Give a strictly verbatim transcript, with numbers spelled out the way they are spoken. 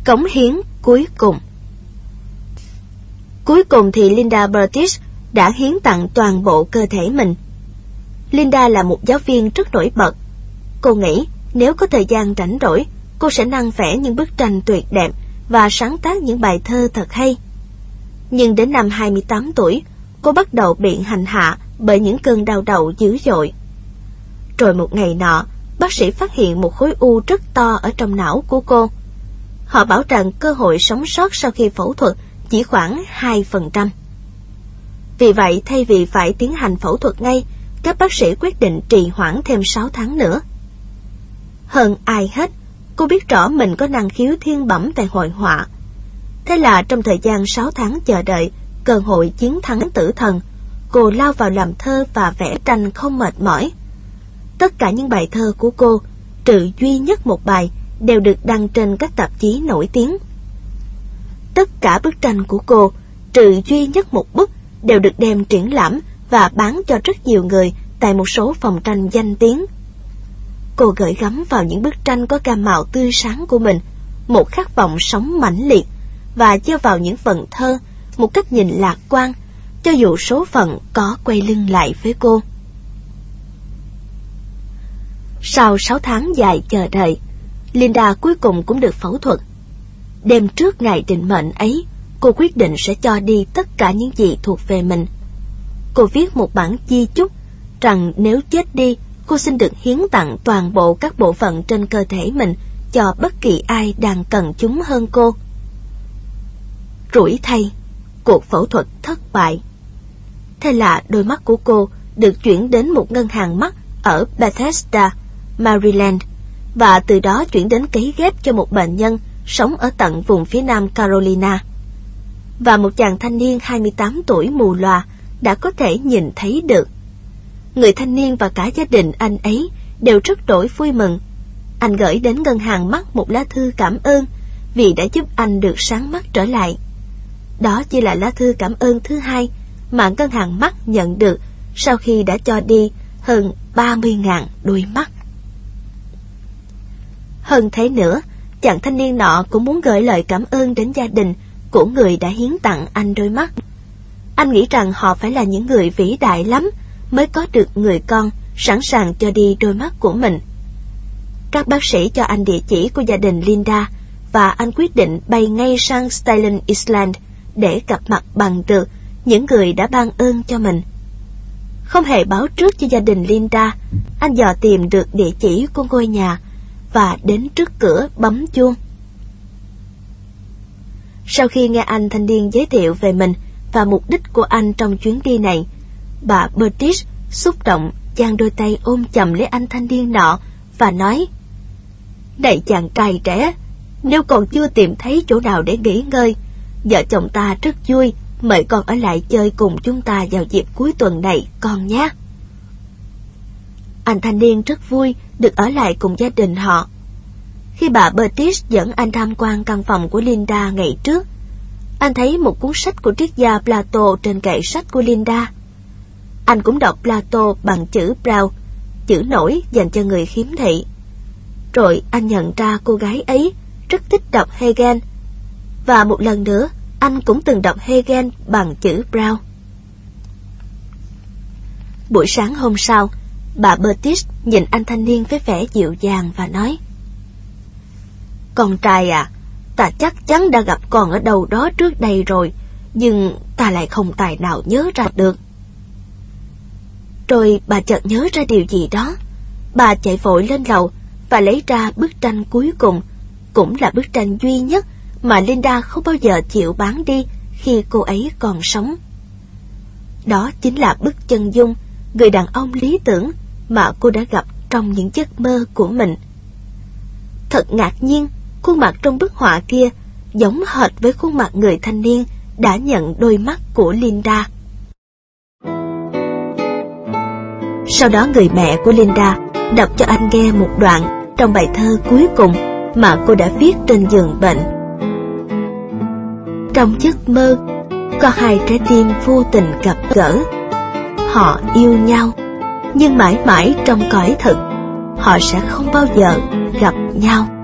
Cống hiến cuối cùng. Cuối cùng thì Linda Burtis đã hiến tặng toàn bộ cơ thể mình. Linda là một giáo viên rất nổi bật. Cô nghĩ nếu có thời gian rảnh rỗi, cô sẽ năng vẽ những bức tranh tuyệt đẹp và sáng tác những bài thơ thật hay. Nhưng đến năm hai mươi tám tuổi, cô bắt đầu bị hành hạ bởi những cơn đau đầu dữ dội. Rồi một ngày nọ, bác sĩ phát hiện một khối u rất to ở trong não của cô. Họ bảo rằng cơ hội sống sót sau khi phẫu thuật chỉ khoảng hai phần trăm. Vì vậy, thay vì phải tiến hành phẫu thuật ngay, các bác sĩ quyết định trì hoãn thêm sáu tháng nữa. Hơn ai hết, cô biết rõ mình có năng khiếu thiên bẩm về hội họa. Thế là trong thời gian sáu tháng chờ đợi cơ hội chiến thắng tử thần, cô lao vào làm thơ và vẽ tranh không mệt mỏi. Tất cả những bài thơ của cô, trừ duy nhất một bài, đều được đăng trên các tạp chí nổi tiếng. Tất cả bức tranh của cô, trừ duy nhất một bức, đều được đem triển lãm và bán cho rất nhiều người tại một số phòng tranh danh tiếng. Cô gửi gắm vào những bức tranh có gam màu tươi sáng của mình một khát vọng sống mãnh liệt, và gieo vào những phần thơ một cách nhìn lạc quan, cho dù số phận có quay lưng lại với cô. Sau sáu tháng dài chờ đợi, Linda cuối cùng cũng được phẫu thuật. Đêm trước ngày định mệnh ấy, cô quyết định sẽ cho đi tất cả những gì thuộc về mình. Cô viết một bản di chúc rằng nếu chết đi, cô xin được hiến tặng toàn bộ các bộ phận trên cơ thể mình cho bất kỳ ai đang cần chúng hơn cô. Rủi thay, cuộc phẫu thuật thất bại. Thế là đôi mắt của cô được chuyển đến một ngân hàng mắt ở Bethesda, Maryland, và từ đó chuyển đến cấy ghép cho một bệnh nhân sống ở tận vùng phía nam Carolina. Và một chàng thanh niên hai mươi tám tuổi mù lòa đã có thể nhìn thấy được. Người thanh niên và cả gia đình anh ấy đều rất đổi vui mừng. Anh gửi đến ngân hàng mắt một lá thư cảm ơn vì đã giúp anh được sáng mắt trở lại. Đó chỉ là lá thư cảm ơn thứ hai mà ngân hàng mắt nhận được sau khi đã cho đi hơn ba mươi nghìn đôi mắt. Hơn thế nữa, chàng thanh niên nọ cũng muốn gửi lời cảm ơn đến gia đình của người đã hiến tặng anh đôi mắt. Anh nghĩ rằng họ phải là những người vĩ đại lắm mới có được người con sẵn sàng cho đi đôi mắt của mình. Các bác sĩ cho anh địa chỉ của gia đình Linda, và anh quyết định bay ngay sang Staten Island để gặp mặt bằng được những người đã ban ơn cho mình. Không hề báo trước cho gia đình Linda, anh dò tìm được địa chỉ của ngôi nhà và đến trước cửa bấm chuông. Sau khi nghe anh thanh niên giới thiệu về mình và mục đích của anh trong chuyến đi này, bà Burtis xúc động giang đôi tay ôm chầm lấy anh thanh niên nọ và nói: "Này chàng trai trẻ, nếu còn chưa tìm thấy chỗ nào để nghỉ ngơi, vợ chồng ta rất vui mời con ở lại chơi cùng chúng ta vào dịp cuối tuần này con nhé." Anh thanh niên rất vui được ở lại cùng gia đình họ. Khi bà Burtis dẫn anh tham quan căn phòng của Linda ngày trước, anh thấy một cuốn sách của triết gia Plato trên kệ sách của Linda. Anh cũng đọc Plato bằng chữ Braille, chữ nổi dành cho người khiếm thị. Rồi anh nhận ra cô gái ấy rất thích đọc Hegel, và một lần nữa anh cũng từng đọc Hegel bằng chữ Braille. Buổi sáng hôm sau, bà Burtis nhìn anh thanh niên với vẻ dịu dàng và nói: "Con trai à, ta chắc chắn đã gặp con ở đâu đó trước đây rồi, nhưng ta lại không tài nào nhớ ra được." Rồi bà chợt nhớ ra điều gì đó. Bà chạy vội lên lầu và lấy ra bức tranh cuối cùng, cũng là bức tranh duy nhất mà Linda không bao giờ chịu bán đi khi cô ấy còn sống. Đó chính là bức chân dung người đàn ông lý tưởng mà cô đã gặp trong những giấc mơ của mình. Thật ngạc nhiên, khuôn mặt trong bức họa kia giống hệt với khuôn mặt người thanh niên đã nhận đôi mắt của Linda. Sau đó người mẹ của Linda đọc cho anh nghe một đoạn trong bài thơ cuối cùng mà cô đã viết trên giường bệnh. Trong giấc mơ, có hai trái tim vô tình gặp gỡ. Họ yêu nhau, nhưng mãi mãi trong cõi thực, họ sẽ không bao giờ gặp nhau.